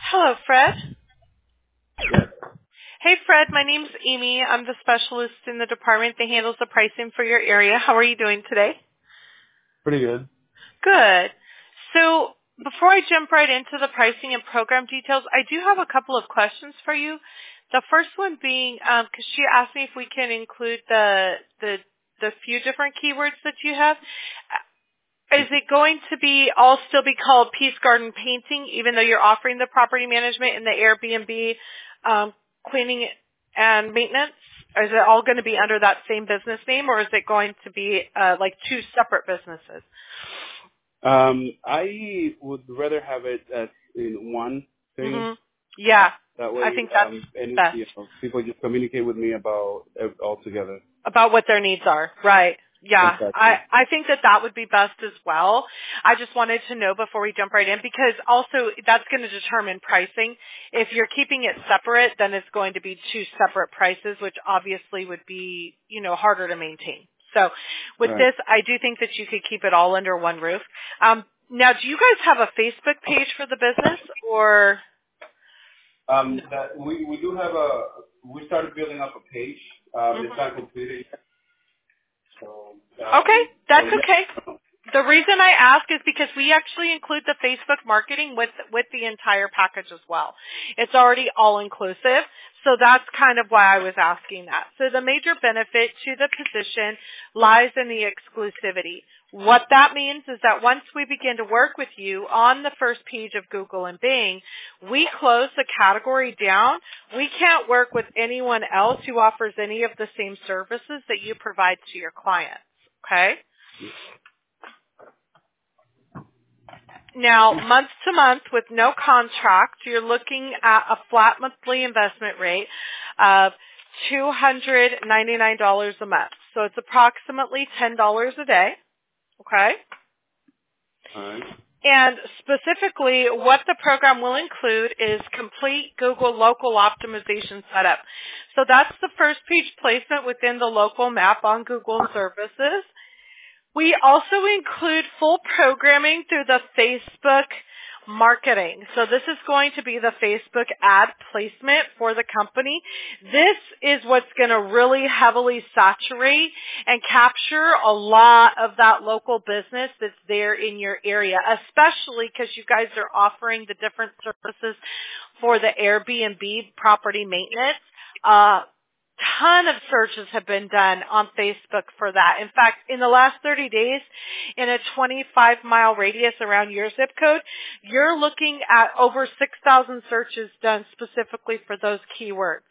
Hello, Fred. Yes. Hey, Fred. My name's Amy. I'm the specialist in the department that handles the pricing for your area. How are you doing today? Pretty good. Good. So before I jump right into the pricing and program details, I do have a couple of questions for you. The first one being, because she asked me if we can include the few different keywords that you have. Is it going to be all still be called Peace Garden Painting, even though you're offering the property management and the Airbnb cleaning and maintenance? Or is it all going to be under that same business name, or is it going to be like two separate businesses? I would rather have it as in one thing. Mm-hmm. Yeah, That way, I think that's best. People just communicate with me about it all together. About what their needs are, right. Yeah, Exactly. I think that would be best as well. I just wanted to know before we jump right in, because also that's going to determine pricing. If you're keeping it separate, then it's going to be two separate prices, which obviously would be, harder to maintain. So with this, I do think that you could keep it all under one roof. Now, do you guys have a Facebook page for the business, or? We do have we started building up a page. It's not completed yet. So, okay, that's okay. The reason I ask is because we actually include the Facebook marketing with the entire package as well. It's already all inclusive, so that's kind of why I was asking that. So the major benefit to the position lies in the exclusivity. What that means is that once we begin to work with you on the first page of Google and Bing, we close the category down. We can't work with anyone else who offers any of the same services that you provide to your clients. Okay? Now, month to month with no contract, you're looking at a flat monthly investment rate of $299 a month. So it's approximately $10 a day. Okay? All right. And specifically, what the program will include is complete Google local optimization setup. So that's the first page placement within the local map on Google services. We also include full programming through the Facebook marketing. So this is going to be the Facebook ad placement for the company. This is what's going to really heavily saturate and capture a lot of that local business that's there in your area, especially because you guys are offering the different services for the Airbnb property maintenance. Ton of searches have been done on Facebook for that. In fact, in the last 30 days, in a 25-mile radius around your zip code, you're looking at over 6,000 searches done specifically for those keywords.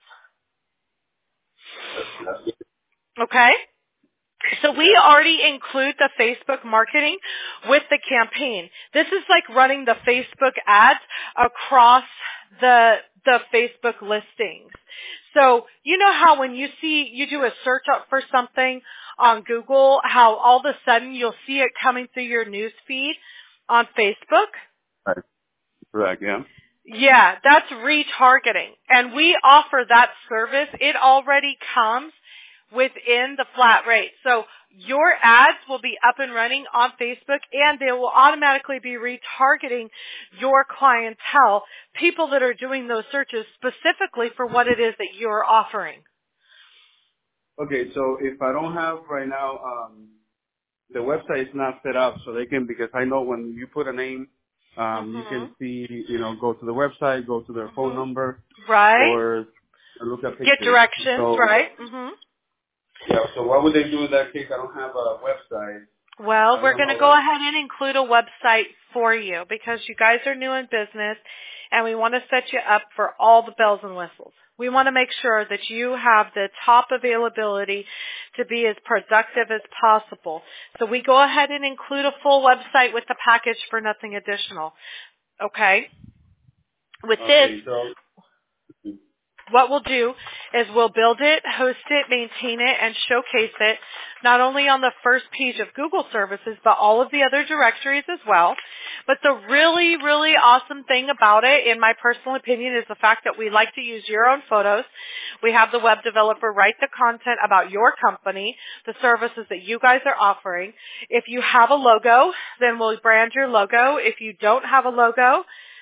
Okay? So we already include the Facebook marketing with the campaign. This is like running the Facebook ads across the Facebook listings. So you know how when you do a search up for something on Google, how all of a sudden you'll see it coming through your news feed on Facebook? Right. Correct, yeah. Yeah, that's retargeting. And we offer that service. It already comes within the flat rate. So your ads will be up and running on Facebook, and they will automatically be retargeting your clientele, people that are doing those searches specifically for what it is that you're offering. Okay, so if I don't have right now, the website is not set up, so they can, because I know when you put a name, you can see, go to the website, go to their phone number, right, or look at pictures. Get directions, so, right? Yeah, so what would they do in that case? I don't have a website. Well, we're going to go ahead and include a website for you because you guys are new in business and we want to set you up for all the bells and whistles. We want to make sure that you have the top availability to be as productive as possible. So we go ahead and include a full website with the package for nothing additional. Okay? With this, what we'll do is we'll build it, host it, maintain it, and showcase it not only on the first page of Google services, but all of the other directories as well. But the really, really awesome thing about it, in my personal opinion, is the fact that we like to use your own photos. We have the web developer write the content about your company, the services that you guys are offering. If you have a logo, then we'll brand your logo. If you don't have a logo,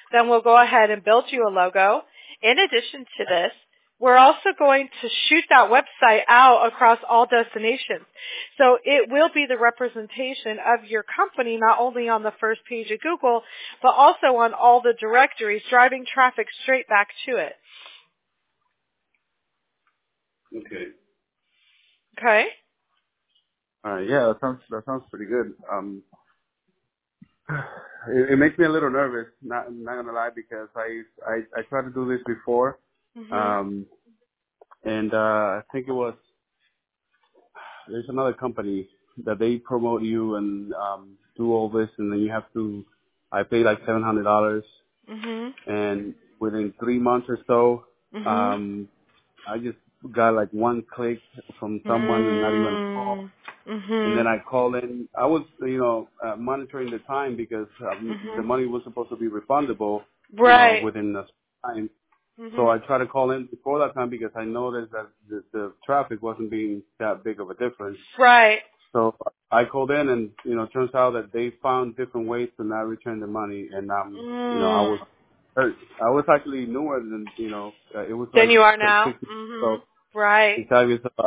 then we'll go ahead and build you a logo. In addition to this, we're also going to shoot that website out across all destinations. So it will be the representation of your company not only on the first page of Google, but also on all the directories, driving traffic straight back to it. Okay. Okay? All right. Yeah, that sounds pretty good. It makes me a little nervous. Not gonna lie, because I tried to do this before. Mhm. And I think there's another company that they promote you and do all this, and then I paid like $700, Mhm. and within 3 months or so, Mhm. I just got like one click from someone and not even a call. And then Mhm. I called in. I was, monitoring the time because the Mhm. money was supposed to be refundable, Right. within the time. So I Mhm. tried to call in before that time because I noticed that the traffic wasn't being that big of a difference. Right. So I called in, and turns out that they found different ways to not return the money, and I was Mm. hurt. I was actually newer than it was Than like you are 6 now. months. So Mhm. Right. exactly. So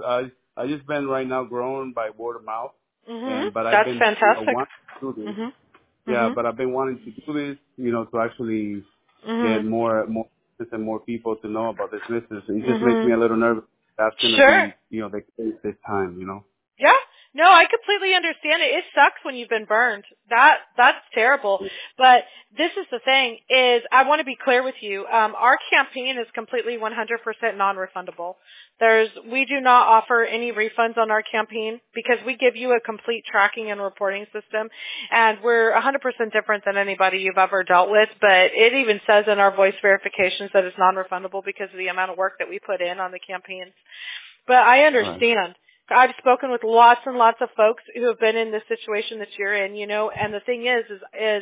I just been right now growing by word of mouth, Mhm. but I've That's been fantastic. wanting to do this. Mhm. Yeah, Mhm. but I've been wanting to do this, to actually get Mhm. more business and more people to know about this business. It just makes me Mhm. a little nervous. That's gonna Sure. be, the case this time. Yeah. No, I completely understand it. It sucks when you've been burned. That's terrible. But this is the thing is I want to be clear with you. Our campaign is completely 100% non-refundable. We do not offer any refunds on our campaign because we give you a complete tracking and reporting system, and we're 100% different than anybody you've ever dealt with, but it even says in our voice verifications that it's non-refundable because of the amount of work that we put in on the campaigns. But I Right. understand. I've spoken with lots and lots of folks who have been in the situation that you're in, and the thing is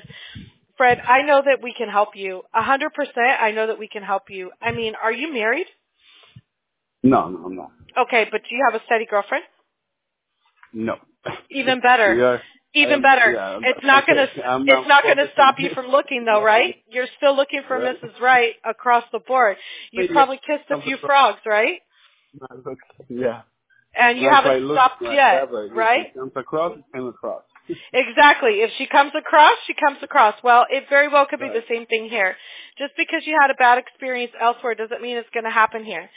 Fred, I know that we can help you. 100%, I know that we can help you. I mean, are you married? No, I'm not. Okay, but do you have a steady girlfriend? No. Even better. We are. Even better. Yeah. It's not going to I'm it's not not going to stop focusing. you from looking though, right? You're still looking for Right. Mrs. Right across the board. You've Yeah. probably kissed a I'm few surprised. frogs, right? Yeah. And you Not haven't quite looking stopped like yet, that, but if right? it comes across, it comes across. Exactly. If she comes across, she comes across. Well, it very well could be the Right. same thing here. Just because you had a bad experience elsewhere doesn't mean it's going to happen here.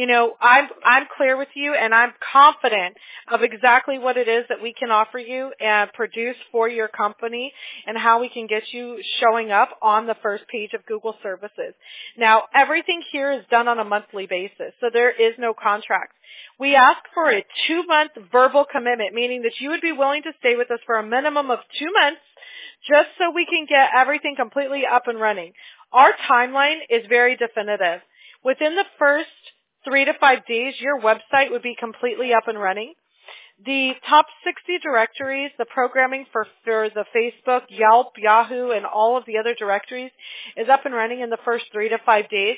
I'm clear with you, and I'm confident of exactly what it is that we can offer you and produce for your company and how we can get you showing up on the first page of Google services. Now, everything here is done on a monthly basis, so there is no contract. We ask for a 2-month verbal commitment, meaning that you would be willing to stay with us for a minimum of 2 months just so we can get everything completely up and running. Our timeline is very definitive. Within the first 3 to 5 days, your website would be completely up and running. The top 60 directories, the programming for the Facebook, Yelp, Yahoo, and all of the other directories is up and running in the first 3 to 5 days.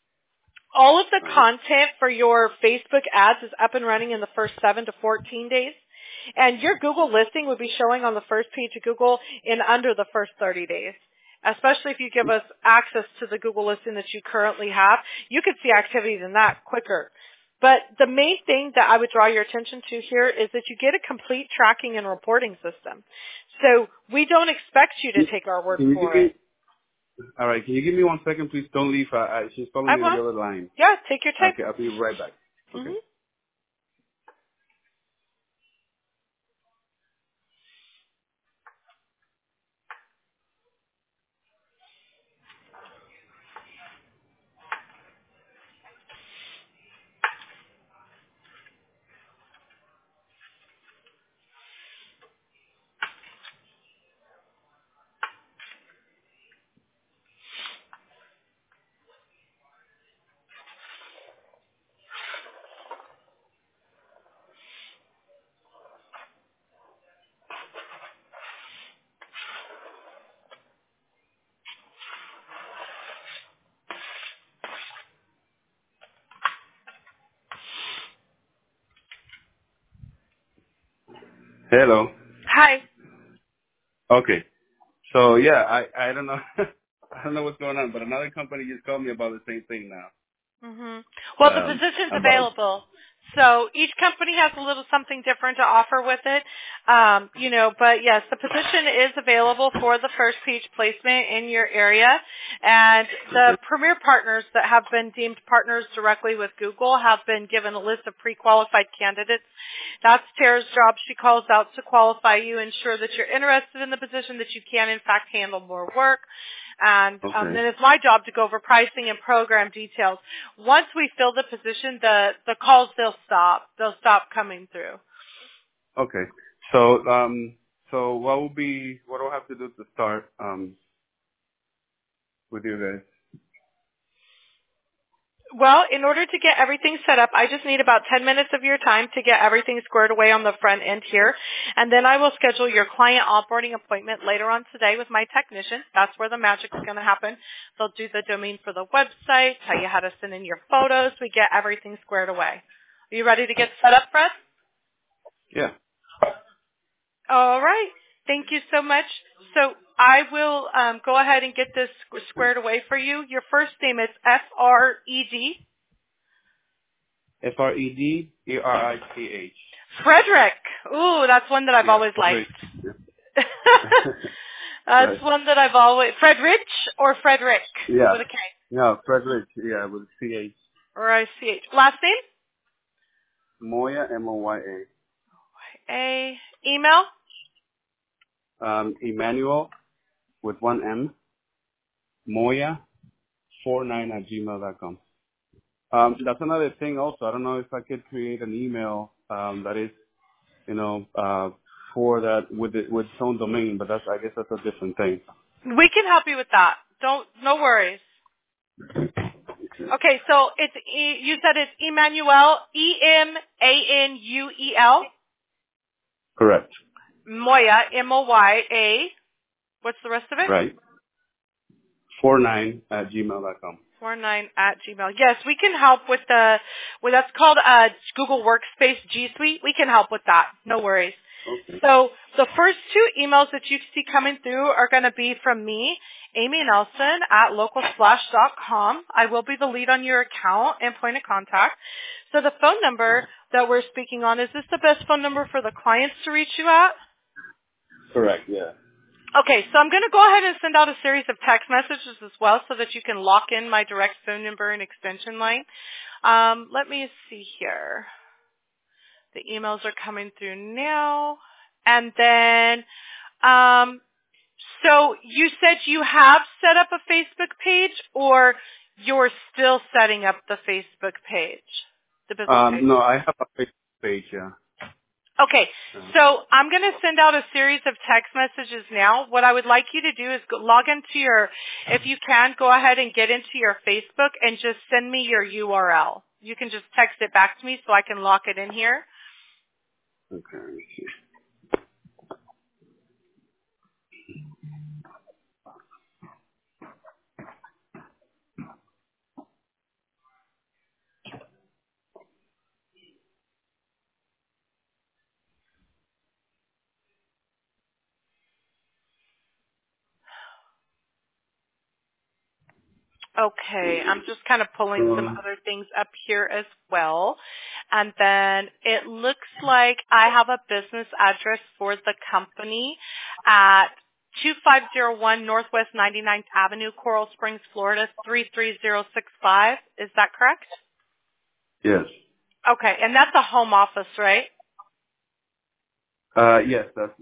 All of the Right. content for your Facebook ads is up and running in the first 7 to 14 days. And your Google listing would be showing on the first page of Google in under the first 30 days. Especially if you give us access to the Google listing that you currently have, you could see activities in that quicker. But the main thing that I would draw your attention to here is that you get a complete tracking and reporting system. So we don't expect you to take our word Can you give for me? it. All right. Can you give me 1 second, please? Don't leave. She's calling I me on will. the other line. Yeah, take your time. Okay, I'll be right back. Okay. Mhm. Hello. Hi. Okay. So yeah, I don't know. I don't know what's going on, but another company just called me about the same thing now. Well, the position's available. So each company has a little something different to offer with it. But yes, the position is available for the first page placement in your area. And the premier partners that have been deemed partners directly with Google have been given a list of pre-qualified candidates. That's Tara's job. She calls out to qualify you, ensure that you're interested in the position, that you can in fact handle more work. And then it's my job to go over pricing and program details. Once we fill the position, the calls, they'll stop. They'll stop coming through. Okay. So what do I have to do to start with you guys? Well, in order to get everything set up, I just need about 10 minutes of your time to get everything squared away on the front end here. And then I will schedule your client onboarding appointment later on today with my technician. That's where the magic's going to happen. They'll do the domain for the website, tell you how to send in your photos. We get everything squared away. Are you ready to get set up, Fred? Yeah. All right. Thank you so much. So I will go ahead and get this squared away for you. Your first name is F-R-E-D. F-R-E-D-E-R-I-C-H. Frederick. Ooh, that's one that I've always liked. Yeah. That's one that I've always... Fredrich or Frederick? Yeah. With a K? No, Frederick, yeah, with a C-H. Or a C-H. Last name? Moya, M-O-Y-A. A. Email? Emmanuel, with one M, Moya49@gmail.com. That's another thing also. I don't know if I could create an email that is, for that with its own domain, but I guess that's a different thing. We can help you with that. No worries. Okay, so you said it's Emmanuel, E-M-A-N-U-E-L? Correct. Moya, M-O-Y-A. What's the rest of it? Right. 49@gmail.com. 49@gmail. Yes, we can help with that's called Google Workspace G Suite. We can help with that. No worries. Okay. So the first two emails that you see coming through are going to be from me, Amy Nelson at localsplash.com. I will be the lead on your account and point of contact. So the phone number that we're speaking on, is this the best phone number for the clients to reach you at? Correct, yeah. Okay, so I'm going to go ahead and send out a series of text messages as well so that you can lock in my direct phone number and extension line. Let me see here. The emails are coming through now. And then, so you said you have set up a Facebook page, or you're still setting up the Facebook page? The business page? No, I have a Facebook page, yeah. Okay, so I'm going to send out a series of text messages now. What I would like you to do is log into if you can, go ahead and get into your Facebook and just send me your URL. You can just text it back to me so I can lock it in here. Okay, let me see. Okay, I'm just kind of pulling some other things up here as well. And then it looks like I have a business address for the company at 2501 Northwest 99th Avenue, Coral Springs, Florida, 33065. Is that correct? Yes. Okay, and that's a home office, right? Yes, that's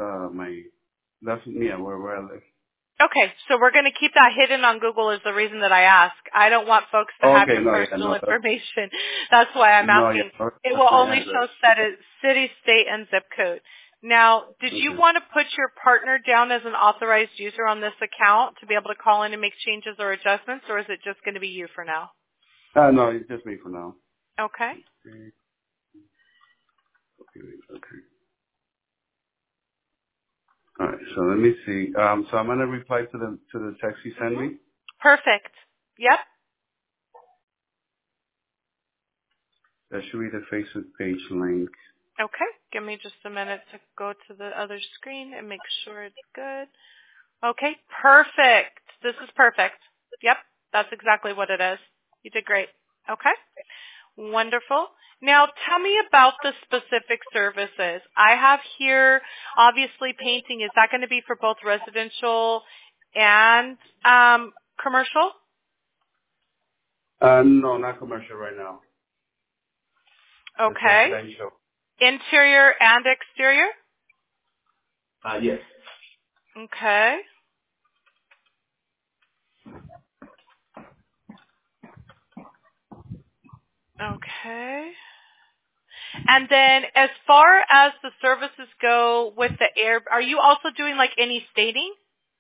where I live. Okay, so we're going to keep that hidden on Google is the reason that I ask. I don't want folks to have your personal information. That's why I'm asking. It will only show city, state, and zip code. Now, did you want to put your partner down as an authorized user on this account to be able to call in and make changes or adjustments, or is it just going to be you for now? No, it's just me for now. Okay. Okay. All right, so let me see. So I'm gonna reply to the text you sent me. Perfect. Yep. That should be the Facebook page link. Okay. Give me just a minute to go to the other screen and make sure it's good. Okay. Perfect. This is perfect. Yep, that's exactly what it is. You did great. Okay. Wonderful. Now, tell me about the specific services. I have here, obviously, painting. Is that going to be for both residential and commercial? No, not commercial right now. Okay. It's residential. Interior and exterior? Yes. Okay. Okay. And then as far as the services go with the air, are you also doing like any staging?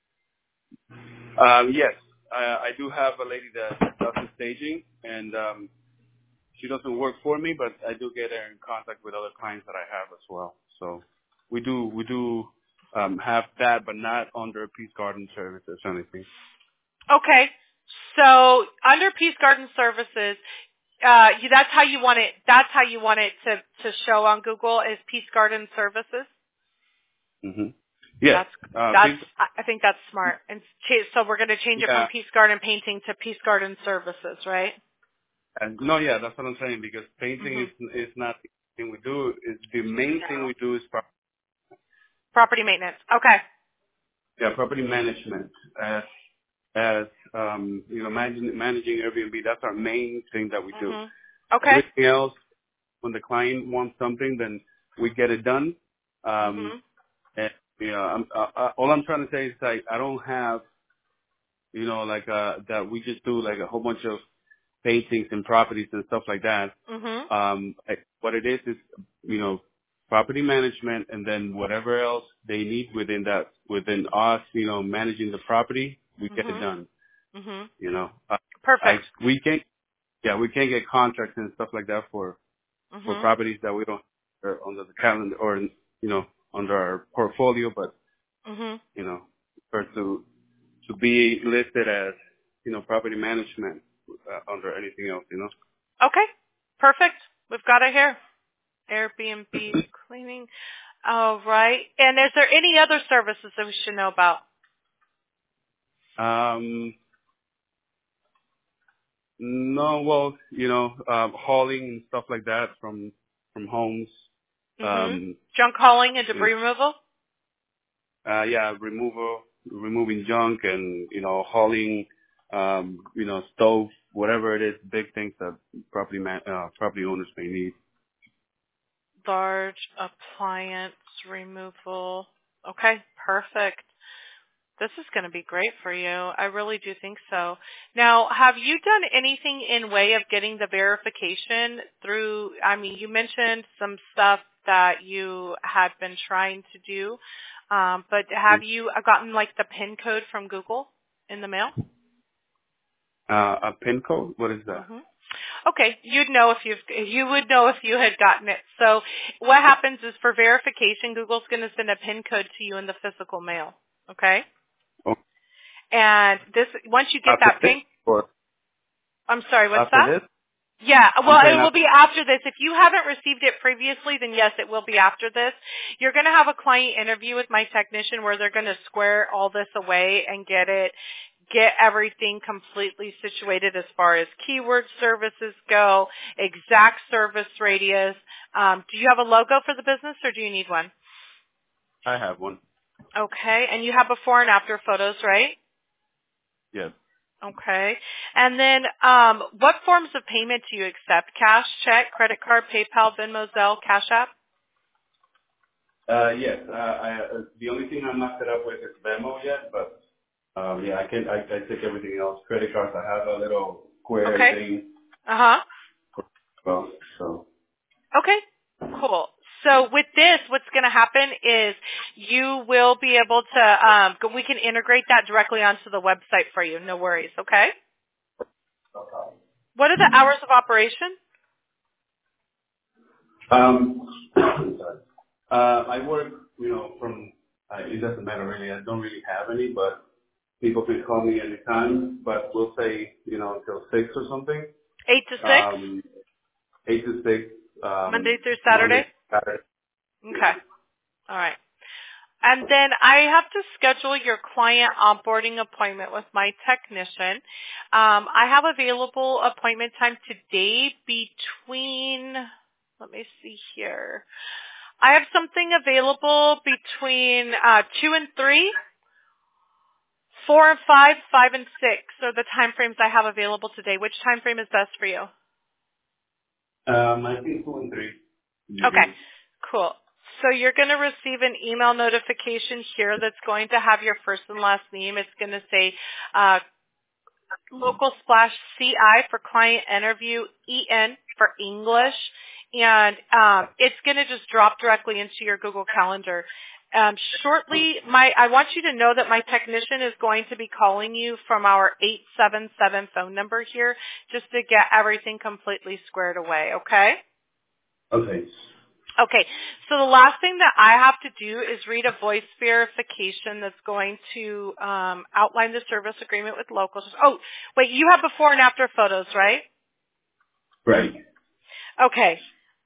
Yes. I do have a lady that does the staging, and she doesn't work for me, but I do get her in contact with other clients that I have as well. So we do have that, but not under Peace Garden Services or anything. Okay. So under Peace Garden Services, that's how you want it. That's how you want it to show on Google is Peace Garden Services. Mm-hmm. Yes. I think that's smart. And so we're going to change it from Peace Garden Painting to Peace Garden Services, right? No, yeah, that's what I'm saying, because painting is not the thing we do. It's the main thing we do is property maintenance. Okay. Yeah, property management. As managing Airbnb, that's our main thing that we do. Okay. Everything else, when the client wants something, then we get it done. And all I'm trying to say is like I don't have, that we just do like a whole bunch of paintings and properties and stuff like that. What it is, property management, and then whatever else they need within us, managing the property, we get it done. Perfect. We can't get contracts and stuff like that for properties that we don't are under the calendar or under our portfolio, but for to be listed as property management under anything else, Okay, perfect. We've got it here. Airbnb cleaning. All right. And is there any other services that we should know about? No, well, hauling and stuff like that from homes. Junk hauling and debris removal? Removing junk and, hauling, stove, whatever it is, big things that property owners may need. Large appliance removal. Okay, perfect. This is going to be great for you. I really do think so. Now, have you done anything in way of getting the verification through, you mentioned some stuff that you had been trying to do, but have you gotten like the PIN code from Google in the mail? A PIN code? What is that? Okay, you would know if you had gotten it. So what happens is for verification, Google's going to send a PIN code to you in the physical mail. Okay? And once you get that PIN, I'm sorry, what's that? This? Yeah, well, it will be after this. If you haven't received it previously, then yes, it will be after this. You're going to have a client interview with my technician where they're going to square all this away and get everything completely situated as far as keyword services go, exact service radius. Do you have a logo for the business or do you need one? I have one. Okay, and you have before and after photos, right? Yes. Okay. And then what forms of payment do you accept? Cash, check, credit card, PayPal, Venmo, Zelle, Cash App? Yes. The only thing I'm not set up with is Venmo yet, but I take everything else. Credit cards, I have a little square thing. Well, so. Okay. Cool. So with this, what's going to happen is you will be able to, we can integrate that directly onto the website for you. No worries, okay? Okay. What are the hours of operation? I work, from, it doesn't matter really. I don't really have any, but people can call me anytime, but we'll say, until 6 or something. 8 to 6? 8 to 6. Monday through Saturday? Saturday. Okay. All right. And then I have to schedule your client onboarding appointment with my technician. I have available appointment time today between, let me see here. I have something available between 2 and 3, 4 and 5, 5 and 6 are the time frames I have available today. Which time frame is best for you? I think 2 and 3. Okay, cool. So you're going to receive an email notification here that's going to have your first and last name. It's going to say Local Splash CI for client interview, EN for English, and it's going to just drop directly into your Google Calendar. Shortly, I want you to know that my technician is going to be calling you from our 877 phone number here just to get everything completely squared away, okay? Okay. Okay, so the last thing that I have to do is read a voice verification that's going to outline the service agreement with locals. Oh, wait, you have before and after photos, right? Right. Okay.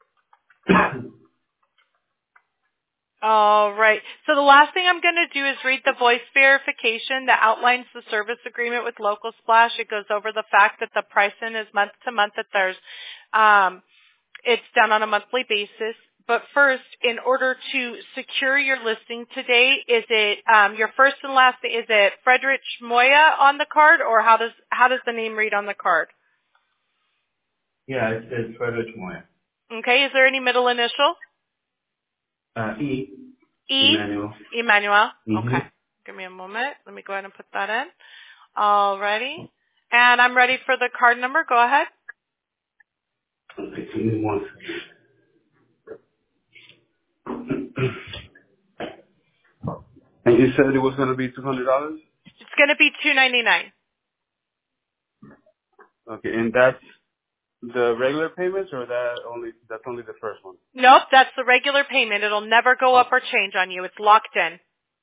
All right. So the last thing I'm going to do is read the voice verification that outlines the service agreement with Local Splash. It goes over the fact that the pricing is month to month, that there's it's done on a monthly basis. But first, in order to secure your listing today, is it your first and last name? Is it Frederick Moya on the card, or how does the name read on the card? Yeah, it's Frederick Moya. Okay. Is there any middle initial? E. E. Emmanuel. Emmanuel. Mm-hmm. Okay. Give me a moment. Let me go ahead and put that in. Alrighty. And I'm ready for the card number. Go ahead. Okay, give me 1 second. And you said it was going to be $200? It's going to be $299. Okay, and that's the regular payments, or that's only the first one? Nope, that's the regular payment. It'll never go up or change on you. It's locked in.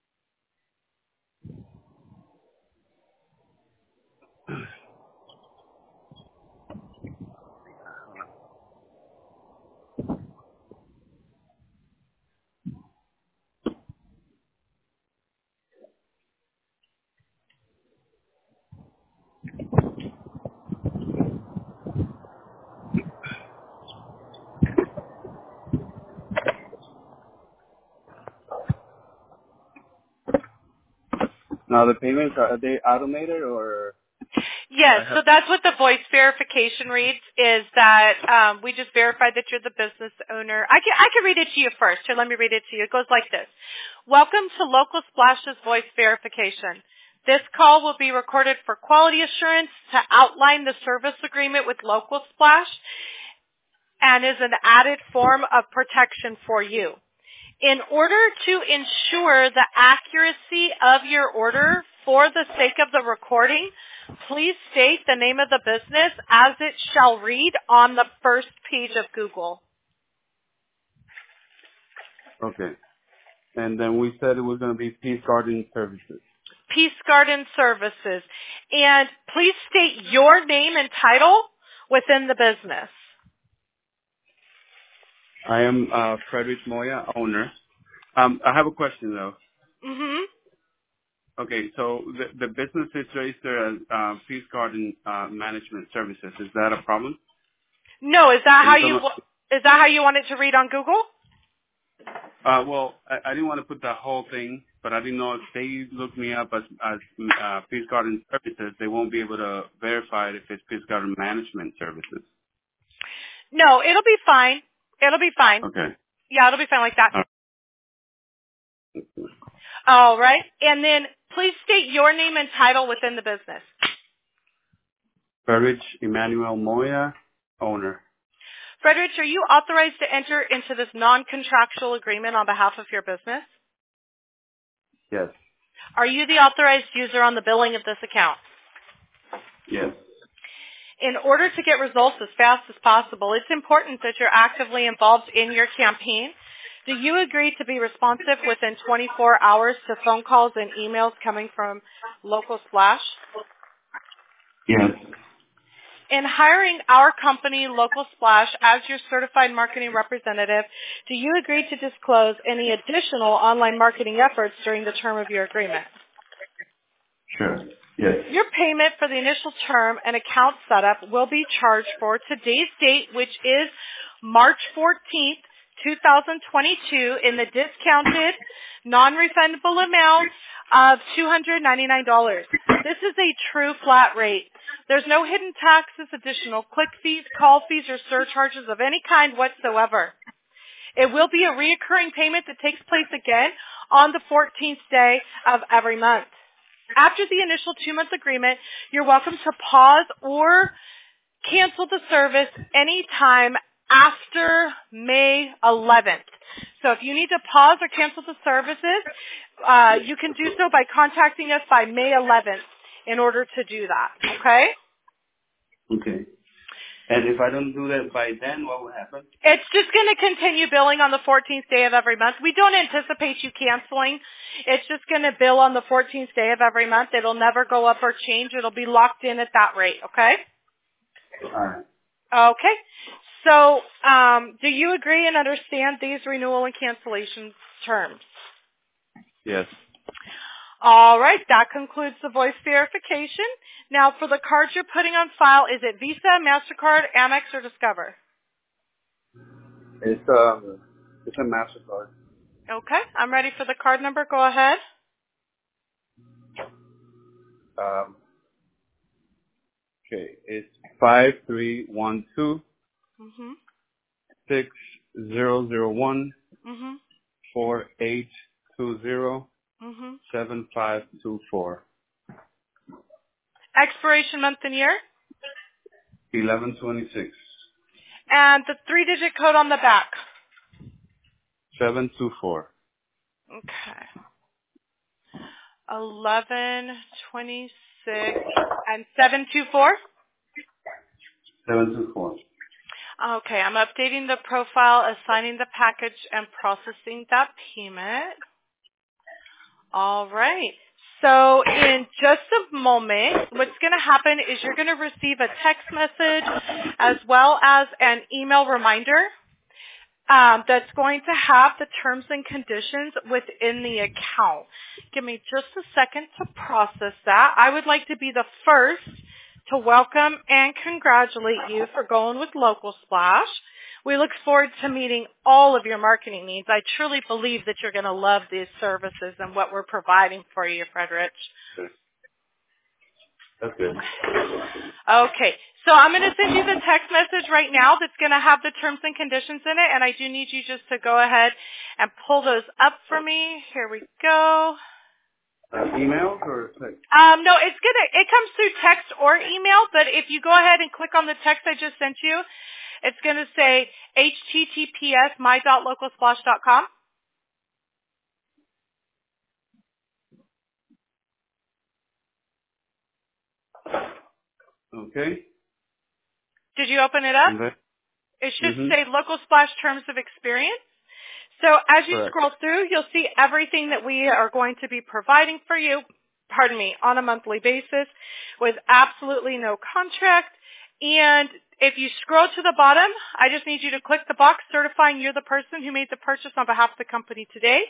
Now the payments, are they automated or? Yes, so that's what the voice verification reads, is that we just verified that you're the business owner. I can read it to you first. Here, let me read it to you. It goes like this. Welcome to Local Splash's voice verification. This call will be recorded for quality assurance to outline the service agreement with Local Splash and is an added form of protection for you. In order to ensure the accuracy of your order for the sake of the recording, please state the name of the business as it shall read on the first page of Google. Okay. And then we said it was going to be Peace Garden Services. Peace Garden Services. And please state your name and title within the business. I am Frederick Moya, owner. I have a question though. Mm-hmm. Okay, so the business is registered as Peace Garden Management Services. Is that a problem? No, is that how you want it to read on Google? Well, I didn't want to put the whole thing, but I didn't know if they look me up as Peace Garden Services, they won't be able to verify it if it's Peace Garden Management Services. No, it'll be fine. It'll be fine. Okay. Yeah, it'll be fine like that. All right. And then please state your name and title within the business. Frederick Emmanuel Moya, owner. Frederick, are you authorized to enter into this non-contractual agreement on behalf of your business? Yes. Are you the authorized user on the billing of this account? Yes. In order to get results as fast as possible, it's important that you're actively involved in your campaign. Do you agree to be responsive within 24 hours to phone calls and emails coming from Local Splash? Yes. in hiring our company, Local Splash, as your certified marketing representative, do you agree to disclose any additional online marketing efforts during the term of your agreement? Sure. Yes. Your payment for the initial term and account setup will be charged for today's date, which is March 14th, 2022, in the discounted, non-refundable amount of $299. This is a true flat rate. There's no hidden taxes, additional click fees, call fees, or surcharges of any kind whatsoever. It will be a reoccurring payment that takes place again on the 14th day of every month. After the initial 2-month agreement, you're welcome to pause or cancel the service anytime after May 11th. So if you need to pause or cancel the services, you can do so by contacting us by May 11th in order to do that, okay? Okay. And if I don't do that by then, what will happen? It's just going to continue billing on the 14th day of every month. We don't anticipate you canceling. It's just going to bill on the 14th day of every month. It'll never go up or change. It'll be locked in at that rate, okay? All right. Okay. So do you agree and understand these renewal and cancellation terms? Yes. All right, that concludes the voice verification. Now, for the cards you're putting on file, is it Visa, MasterCard, Amex, or Discover? It's a MasterCard. Okay, I'm ready for the card number. Go ahead. Okay, it's 5312 Mhm. 6001 Mhm. 4820 Mhm. 7524 Expiration month and year, 1126 and the 3-digit code on the back. 724 Okay. 1126 and 724. 724. Okay, I'm updating the profile, assigning the package, and processing that payment. All right. So in just a moment, what's going to happen is you're going to receive a text message as well as an email reminder that's going to have the terms and conditions within the account. Give me just a second to process that. I would like to be the first to welcome and congratulate you for going with Local Splash. We look forward to meeting all of your marketing needs. I truly believe that you're going to love these services and what we're providing for you, Frederick. That's good. Okay, so I'm going to send you the text message right now that's going to have the terms and conditions in it, and I do need you just to go ahead and pull those up for me. Here we go. Email or text? No, it comes through text or email, but if you go ahead and click on the text I just sent you, it's going to say https my.localsplash.com. Okay. Did you open it up? It should say Local Splash Terms of Experience. So as you scroll through, you'll see everything that we are going to be providing for you, on a monthly basis with absolutely no contract. And if you scroll to the bottom, I just need you to click the box certifying you're the person who made the purchase on behalf of the company today.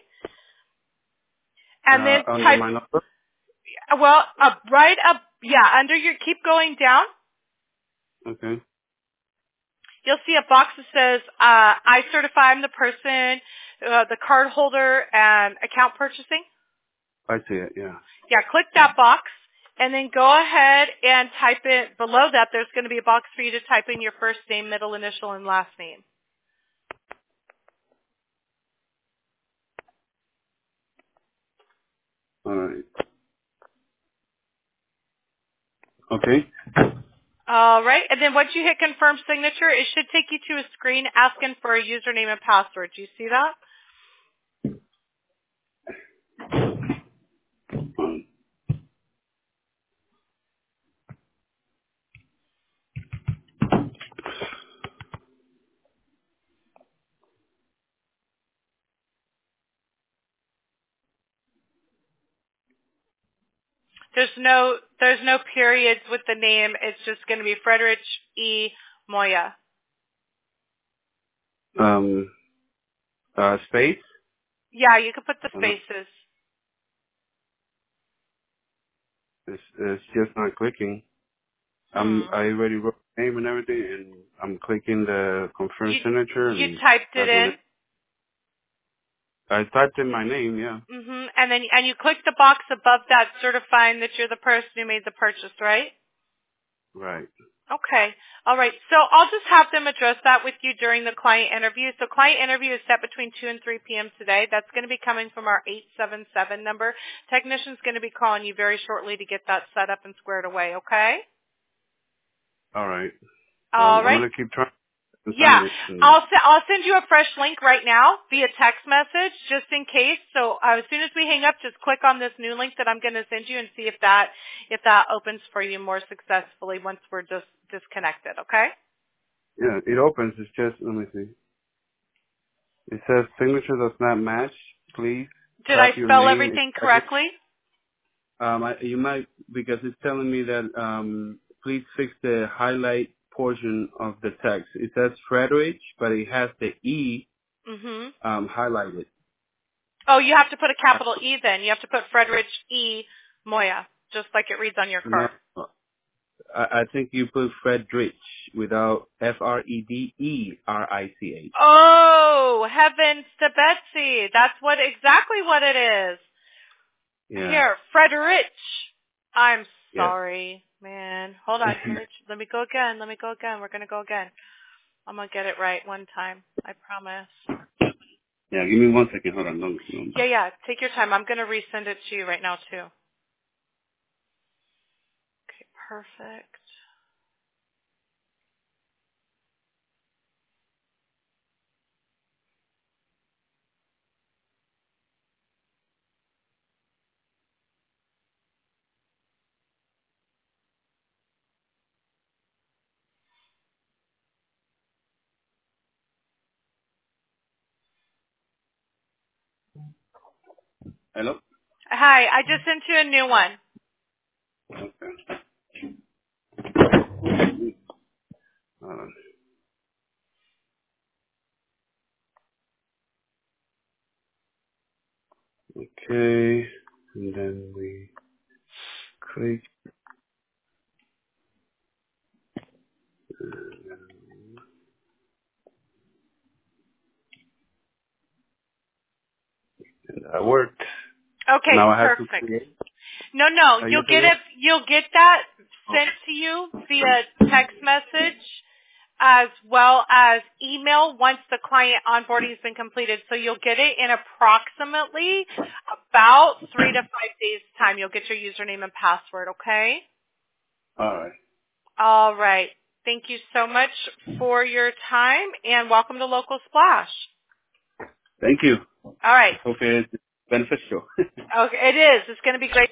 And then under type, my number? well, right up, under your, keep going down. Okay. You'll see a box that says, I certify I'm the person, the card holder and account purchasing. I see it, yeah. Yeah, click that box and then go ahead and type it below that. There's going to be a box for you to type in your first name, middle initial, and last name. All right. Okay. All right. And then once you hit confirm signature, it should take you to a screen asking for a username and password. Do you see that? There's no periods with the name. It's just going to be Frederick E. Moya. Space? Yeah, you can put the spaces. It's just not clicking. I already wrote the name and everything, and I'm clicking the confirm signature. You typed it in? I typed in my name, yeah. And you click the box above that certifying that you're the person who made the purchase, right? Right. Okay. All right. So I'll just have them address that with you during the client interview. So client interview is set between 2 and 3 p.m. today. That's going to be coming from our 877 number. Technician's going to be calling you very shortly to get that set up and squared away, okay? All right. All right. I'm going to keep trying. Yeah, I'll send you a fresh link right now via text message just in case. So as soon as we hang up, just click on this new link that I'm going to send you and see if that opens for you more successfully once we're just disconnected. Okay? Yeah, it opens. It's just, let me see. It says signature does not match. Please. Did I spell everything correctly? You might, because it's telling me that please fix the highlight portion of the text. It says Frederick, but it has the E highlighted. Oh, you have to put a capital E then. You have to put Frederick E. Moya, just like it reads on your card. No, I think you put Frederick without F-R-E-D-E-R-I-C-H. Oh, heavens to Betsy. That's exactly what it is. Yeah. Here, Frederick. I'm sorry, man. Hold on. Let me go again. We're going to go again. I'm going to get it right one time. I promise. Yeah, give me 1 second. Hold on. No. Yeah. Take your time. I'm going to resend it to you right now, too. Okay, perfect. Hello? Hi, I just sent you a new one. Hold on. Okay. And then we click. And that worked. Okay, Now I have perfect. to create. No, you'll get it. You'll get that sent to you via text message as well as email once the client onboarding has been completed. So you'll get it in approximately about 3 to 5 days time. You'll get your username and password, okay? All right. All right. Thank you so much for your time and welcome to Local Splash. Thank you. All right. Hope it's beneficial. Okay, it is. It's going to be great.